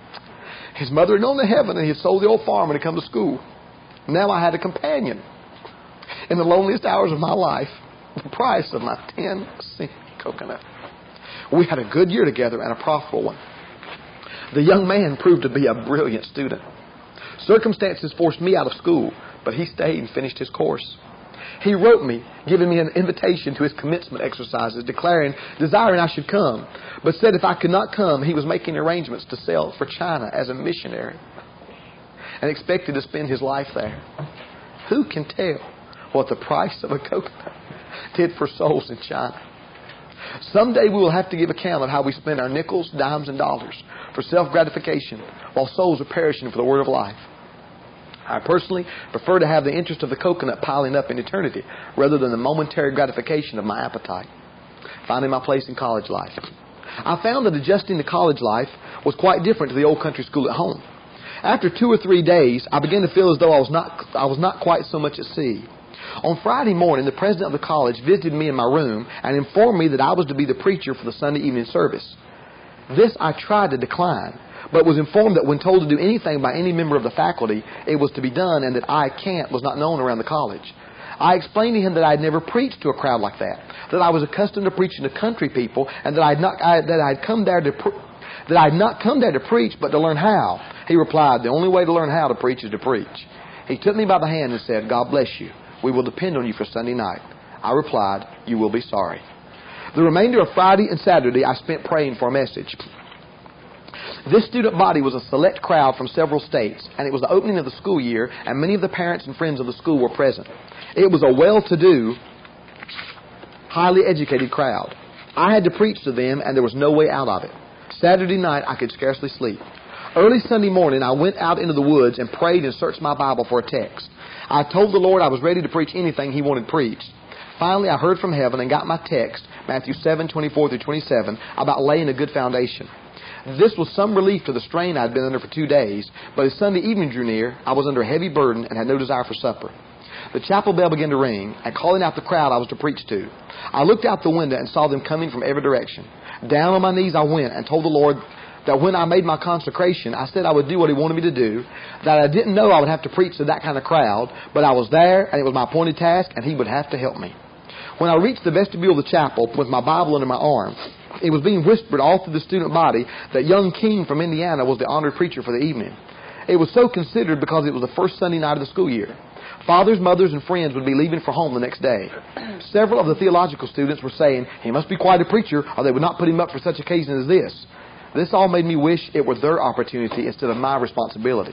His mother had gone to heaven, and he had sold the old farm and had come to school. Now I had a companion in the loneliest hours of my life, the price of my 10-cent coconut. We had a good year together and a profitable one. The young man proved to be a brilliant student. Circumstances forced me out of school, but he stayed and finished his course. He wrote me, giving me an invitation to his commencement exercises, desiring I should come, but said if I could not come, he was making arrangements to sail for China as a missionary and expected to spend his life there. Who can tell what the price of a coconut did for souls in China? Someday we will have to give account of how we spend our nickels, dimes, and dollars for self-gratification while souls are perishing for the word of life. I personally prefer to have the interest of the coconut piling up in eternity rather than the momentary gratification of my appetite. Finding my place in college life. I found that adjusting to college life was quite different to the old country school at home. After 2 or 3 days, I began to feel as though I was not quite so much at sea. On Friday morning, the president of the college visited me in my room and informed me that I was to be the preacher for the Sunday evening service. This I tried to decline, but was informed that when told to do anything by any member of the faculty, it was to be done, and that I can't was not known around the college. I explained to him that I had never preached to a crowd like that I was accustomed to preaching to country people, and that I had not come there to preach, but to learn how. He replied, "The only way to learn how to preach is to preach." He took me by the hand and said, "God bless you. We will depend on you for Sunday night." I replied, "You will be sorry." The remainder of Friday and Saturday I spent praying for a message. This student body was a select crowd from several states, and it was the opening of the school year, and many of the parents and friends of the school were present. It was a well-to-do, highly educated crowd. I had to preach to them, and there was no way out of it. Saturday night, I could scarcely sleep. Early Sunday morning, I went out into the woods and prayed and searched my Bible for a text. I told the Lord I was ready to preach anything He wanted preached. Finally, I heard from heaven and got my text, Matthew 7:24-27, about laying a good foundation. This was some relief to the strain I had been under for 2 days, but as Sunday evening drew near, I was under a heavy burden and had no desire for supper. The chapel bell began to ring, and calling out the crowd I was to preach to. I looked out the window and saw them coming from every direction. Down on my knees I went and told the Lord that when I made my consecration, I said I would do what He wanted me to do, that I didn't know I would have to preach to that kind of crowd, but I was there, and it was my appointed task, and He would have to help me. When I reached the vestibule of the chapel with my Bible under my arm, it was being whispered all through the student body that young King from Indiana was the honored preacher for the evening. It was so considered because it was the first Sunday night of the school year. Fathers, mothers, and friends would be leaving for home the next day. Several of the theological students were saying, he must be quite a preacher, or they would not put him up for such occasion as this. This all made me wish it were their opportunity instead of my responsibility.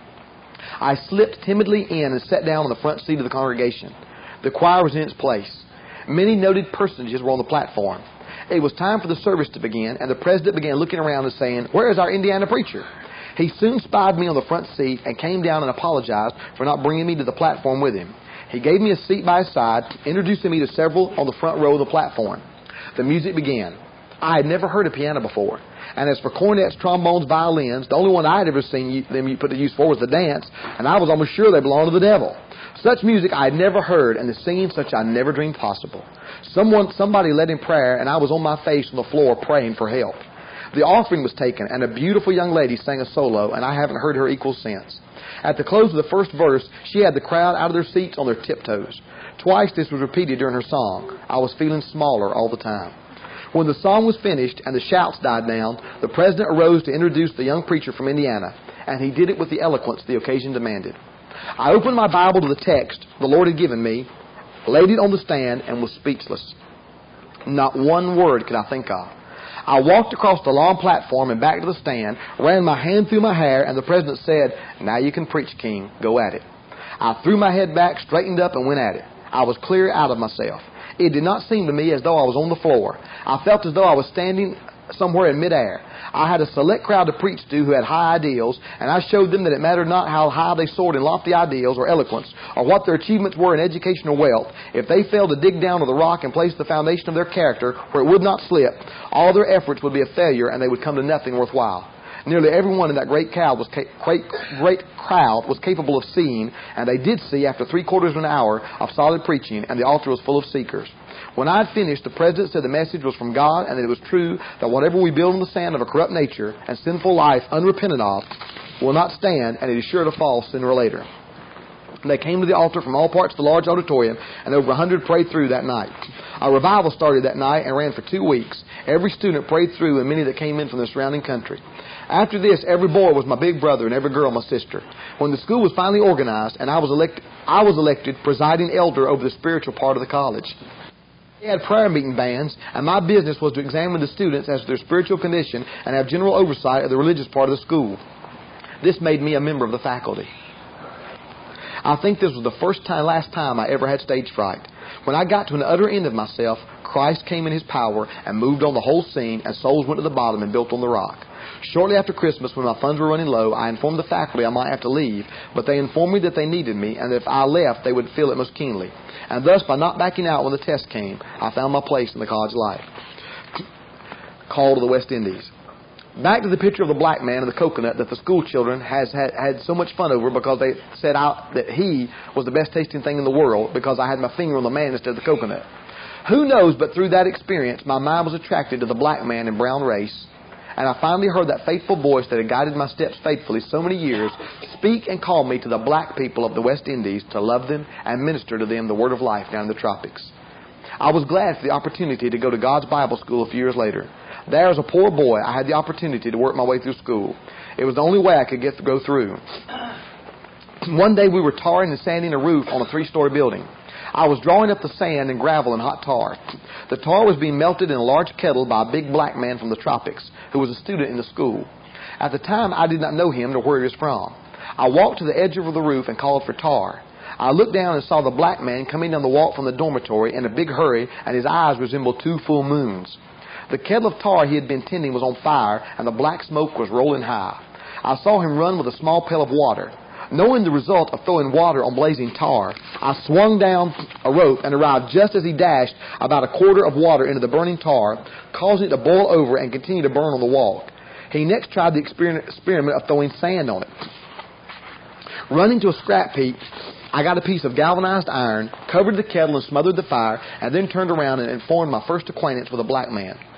I slipped timidly in and sat down on the front seat of the congregation. The choir was in its place. Many noted personages were on the platform. It was time for the service to begin, and the president began looking around and saying, "Where is our Indiana preacher?" He soon spied me on the front seat and came down and apologized for not bringing me to the platform with him. He gave me a seat by his side, introducing me to several on the front row of the platform. The music began. I had never heard a piano before. And as for cornets, trombones, violins, the only one I had ever seen them put to use for was the dance, and I was almost sure they belonged to the devil. Such music I had never heard, and the singing such I never dreamed possible. Somebody led in prayer, and I was on my face on the floor praying for help. The offering was taken, and a beautiful young lady sang a solo, and I haven't heard her equal since. At the close of the first verse, she had the crowd out of their seats on their tiptoes. Twice this was repeated during her song. I was feeling smaller all the time. When the song was finished and the shouts died down, the president arose to introduce the young preacher from Indiana, and he did it with the eloquence the occasion demanded. I opened my Bible to the text the Lord had given me, laid it on the stand, and was speechless. Not one word could I think of. I walked across the long platform and back to the stand, ran my hand through my hair, and the president said, "Now you can preach, King. Go at it." I threw my head back, straightened up, and went at it. I was clear out of myself. It did not seem to me as though I was on the floor. I felt as though I was standing somewhere in midair. I had a select crowd to preach to who had high ideals, and I showed them that it mattered not how high they soared in lofty ideals or eloquence, or what their achievements were in education or wealth. If they failed to dig down to the rock and place the foundation of their character where it would not slip, all their efforts would be a failure, and they would come to nothing worthwhile. Nearly everyone in that great crowd was capable of seeing, and they did see after 3/4 of an hour of solid preaching, and the altar was full of seekers. When I had finished, the president said the message was from God, and that it was true that whatever we build on the sand of a corrupt nature and sinful life unrepentant of will not stand, and it is sure to fall sooner or later. They came to the altar from all parts of the large auditorium, and over 100 prayed through that night. A revival started that night and ran for 2 weeks. Every student prayed through, and many that came in from the surrounding country. After this, every boy was my big brother, and every girl my sister. When the school was finally organized, and I was elected presiding elder over the spiritual part of the college. We had prayer meeting bands, and my business was to examine the students as to their spiritual condition and have general oversight of the religious part of the school. This made me a member of the faculty. I think this was the last time I ever had stage fright. When I got to an utter end of myself, Christ came in His power and moved on the whole scene, and souls went to the bottom and built on the rock. Shortly after Christmas, when my funds were running low, I informed the faculty I might have to leave, but they informed me that they needed me, and that if I left, they would feel it most keenly. And thus, by not backing out when the test came, I found my place in the college life. Call to the West Indies. Back to the picture of the black man and the coconut that the school children had so much fun over because they said that he was the best tasting thing in the world because I had my finger on the man instead of the coconut. Who knows, but through that experience, my mind was attracted to the black man and brown race, and I finally heard that faithful voice that had guided my steps faithfully so many years speak and call me to the black people of the West Indies to love them and minister to them the word of life down in the tropics. I was glad for the opportunity to go to God's Bible School a few years later. There, as a poor boy, I had the opportunity to work my way through school. It was the only way I could go through. One day we were tarring and sanding a roof on a 3-story building. I was drawing up the sand and gravel and hot tar. The tar was being melted in a large kettle by a big black man from the tropics who was a student in the school. At the time, I did not know him nor where he was from. I walked to the edge of the roof and called for tar. I looked down and saw the black man coming down the walk from the dormitory in a big hurry, and his eyes resembled 2 full moons. The kettle of tar he had been tending was on fire, and the black smoke was rolling high. I saw him run with a small pail of water. Knowing the result of throwing water on blazing tar, I swung down a rope and arrived just as he dashed about 1/4 of water into the burning tar, causing it to boil over and continue to burn on the walk. He next tried the experiment of throwing sand on it. Running to a scrap heap, I got a piece of galvanized iron, covered the kettle and smothered the fire, and then turned around and informed my first acquaintance with a black man.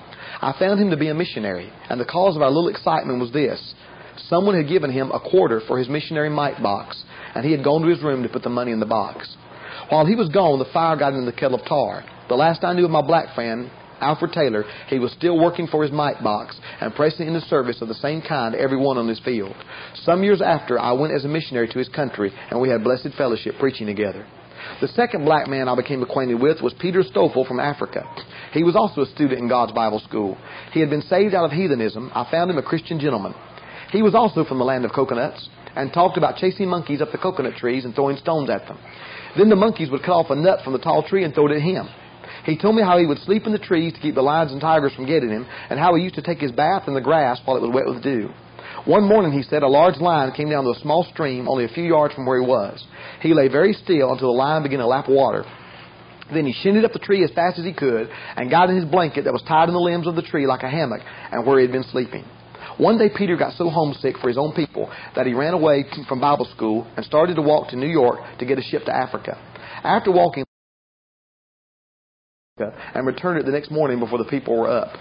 I found him to be a missionary, and the cause of our little excitement was this. Someone had given him a quarter for his missionary mite box, and he had gone to his room to put the money in the box. While he was gone, the fire got into the kettle of tar. The last I knew of my black friend, Alfred Taylor, he was still working for his mite box and pressing into service of the same kind to everyone on his field. Some years after, I went as a missionary to his country, and we had blessed fellowship preaching together. The second black man I became acquainted with was Peter Stoffel from Africa. He was also a student in God's Bible school. He had been saved out of heathenism. I found him a Christian gentleman. He was also from the land of coconuts and talked about chasing monkeys up the coconut trees and throwing stones at them. Then the monkeys would cut off a nut from the tall tree and throw it at him. He told me how he would sleep in the trees to keep the lions and tigers from getting him, and how he used to take his bath in the grass while it was wet with dew. One morning, he said, a large lion came down to a small stream only a few yards from where he was. He lay very still until the lion began to lap water. Then he shinnied up the tree as fast as he could and got in his blanket that was tied in the limbs of the tree like a hammock and where he had been sleeping. One day Peter got so homesick for his own people that he ran away from Bible school and started to walk to New York to get a ship to Africa. After walking and returned it the next morning before the people were up.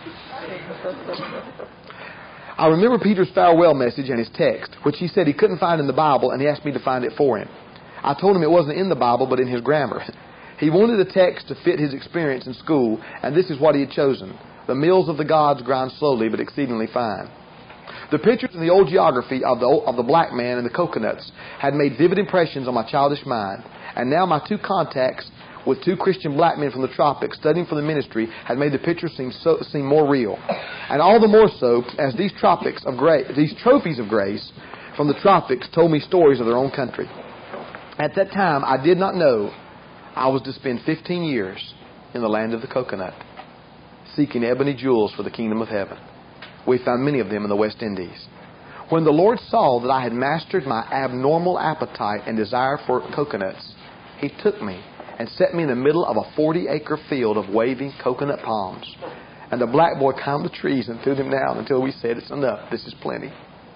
I remember Peter's farewell message and his text, which he said he couldn't find in the Bible, and he asked me to find it for him. I told him it wasn't in the Bible, but in his grammar. He wanted the text to fit his experience in school, and this is what he had chosen. The mills of the gods grind slowly, but exceedingly fine. The pictures in the old geography of the black man and the coconuts had made vivid impressions on my childish mind, and now my two contacts with two Christian black men from the tropics studying for the ministry had made the picture seem more real. And all the more so as these trophies of grace from the tropics told me stories of their own country. At that time, I did not know I was to spend 15 years in the land of the coconut, seeking ebony jewels for the kingdom of heaven. We found many of them in the West Indies. When the Lord saw that I had mastered my abnormal appetite and desire for coconuts, He took me and set me in the middle of a 40-acre field of waving coconut palms. And the black boy climbed the trees and threw them down until we said, it's enough, this is plenty.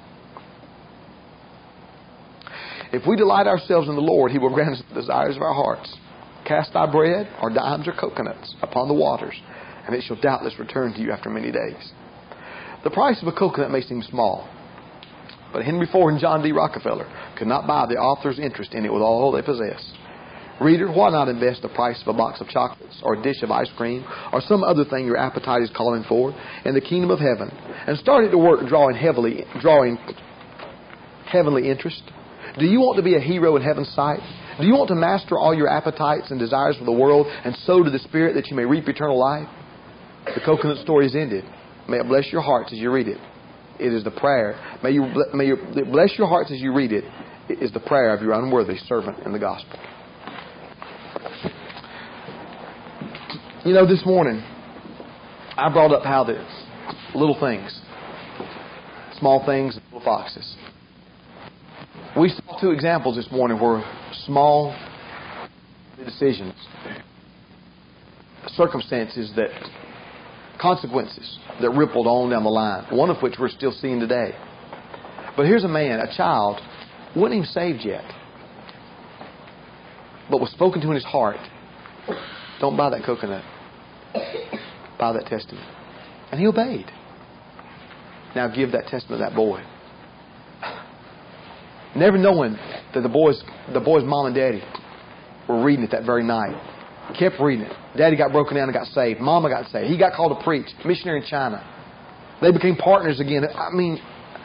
If we delight ourselves in the Lord, He will grant us the desires of our hearts. Cast thy bread, or dimes or coconuts, upon the waters, and it shall doubtless return to you after many days. The price of a coconut may seem small, but Henry Ford and John D. Rockefeller could not buy the author's interest in it with all they possess. Reader, why not invest the price of a box of chocolates or a dish of ice cream or some other thing your appetite is calling for in the kingdom of heaven and start it to work drawing heavenly interest? Do you want to be a hero in heaven's sight? Do you want to master all your appetites and desires for the world and sow to the Spirit that you may reap eternal life? The coconut story is ended. May it bless your hearts as you read it. It is the prayer. May it bless your hearts as you read it. It is the prayer of your unworthy servant in the gospel. You know, this morning, I brought up how the little things, small things, and little foxes. We saw two examples this morning where small decisions, consequences that rippled on down the line, one of which we're still seeing today. But here's a man, a child, wasn't even saved yet, but was spoken to in his heart. Don't buy that coconut. Buy that Testament. And he obeyed. Now give that Testament to that boy. Never knowing that the boy's mom and daddy were reading it that very night. Kept reading it. Daddy got broken down and got saved. Mama got saved. He got called to preach. Missionary in China. They became partners again. I mean,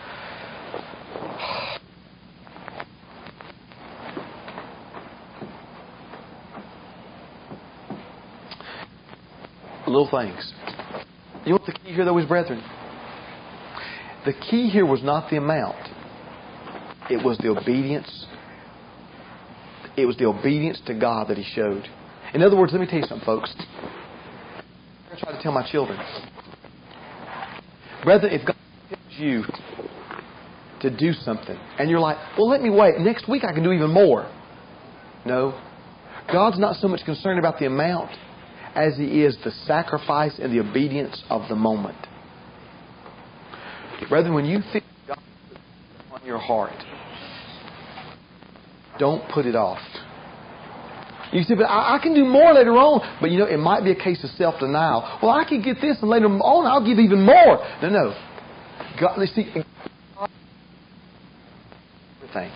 little things. You know what the key here, though, is, brethren? The key here was not the amount. It was the obedience. It was the obedience to God that He showed. In other words, let me tell you something, folks. I try to tell my children. Brethren, if God tells you to do something, and you're like, well, let me wait. Next week I can do even more. No. God's not so much concerned about the amount as He is the sacrifice and the obedience of the moment. Brethren, when you think God on your heart, don't put it off. You say, but I can do more later on. But it might be a case of self-denial. Well, I can get this, and later on I'll give even more. No. God, see, everything.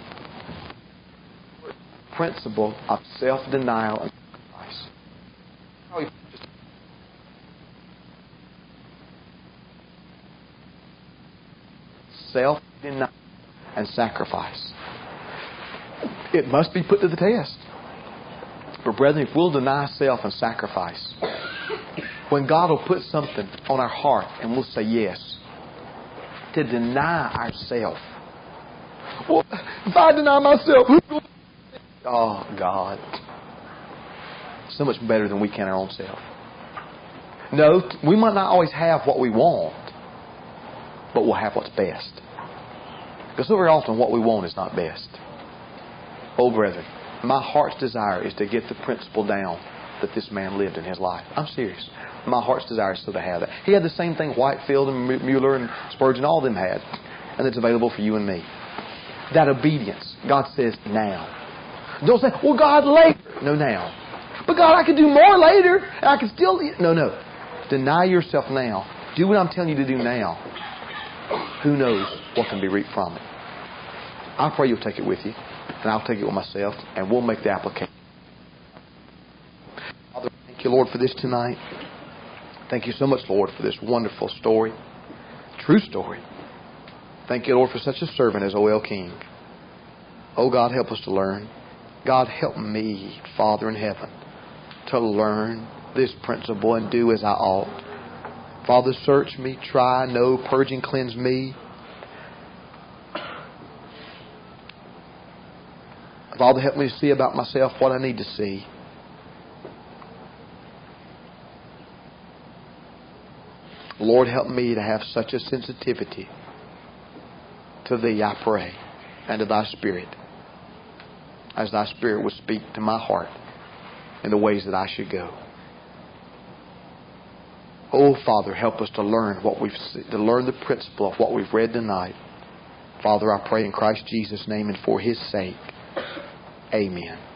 Principle of self-denial and sacrifice. Self-denial and sacrifice. It must be put to the test. But brethren, if we'll deny self and sacrifice, when God will put something on our heart and we'll say yes, to deny ourself. Well, if I deny myself, oh God, so much better than we can our own self. No, we might not always have what we want, but we'll have what's best. Because so very often what we want is not best. Oh, brethren, my heart's desire is to get the principle down that this man lived in his life. I'm serious. My heart's desire is so to have that. He had the same thing Whitefield and Mueller and Spurgeon, all of them had. And it's available for you and me. That obedience. God says, now. Don't say, well, God, later. No, now. But God, I could do more later. And I can still... No. Deny yourself now. Do what I'm telling you to do now. Who knows what can be reaped from it. I pray you'll take it with you. And I'll take it with myself. And we'll make the application. Father, thank you, Lord, for this tonight. Thank you so much, Lord, for this wonderful story. True story. Thank you, Lord, for such a servant as O.L. King. Oh, God, help us to learn. God, help me, Father in heaven, to learn this principle and do as I ought. Father, search me, try, know, purge and cleanse me. Father, help me to see about myself what I need to see. Lord, help me to have such a sensitivity to Thee, I pray, and to Thy Spirit, as Thy Spirit would speak to my heart in the ways that I should go. Oh, Father, help us to learn the principle of what we've read tonight. Father, I pray in Christ Jesus' name and for His sake. Amen.